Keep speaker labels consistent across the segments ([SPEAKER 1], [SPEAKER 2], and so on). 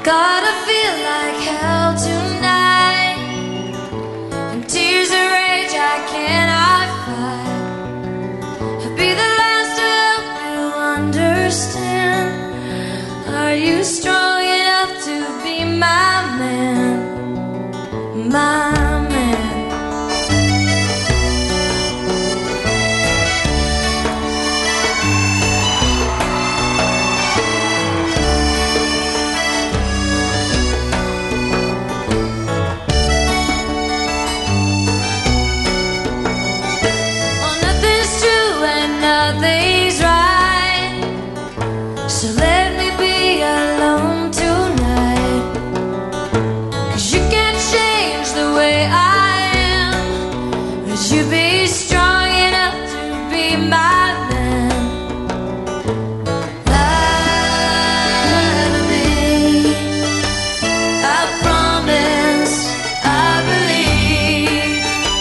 [SPEAKER 1] Gotta feel like hell tonight, and tears of rage I cannot fight. I'll be the last to help you understand. Are you strong enough to be my man? My man. Nothing's right, so let me be alone tonight. 'Cause you can't change the way I am. Would you be strong enough to be my man? Lie to me, I promise, I believe.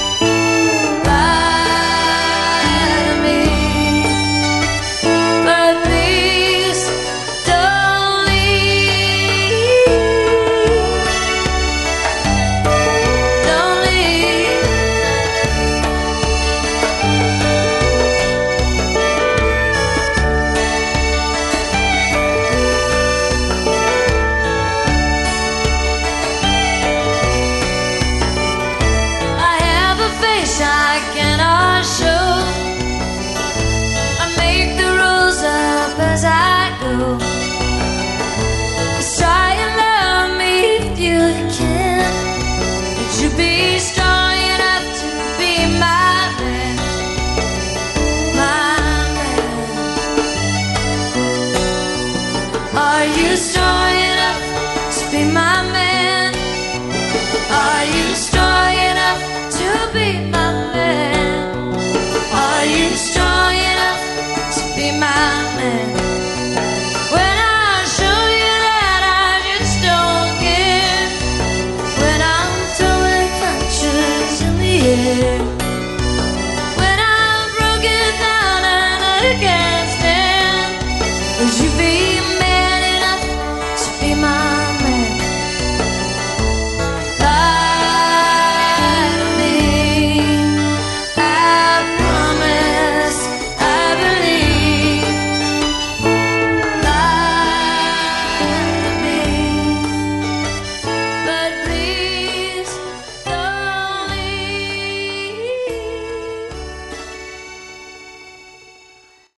[SPEAKER 1] I cannot show. I make the rules up as I go. Just try and love me if you can. Would you be strong enough to be my man? My man. Are you strong enough to be my man? Are you strong enough to be my man? Are you strong enough to be my man? When I show you that I just don't care, when I'm throwing punches in the air, when I'm broken down and I can't stand, would you be my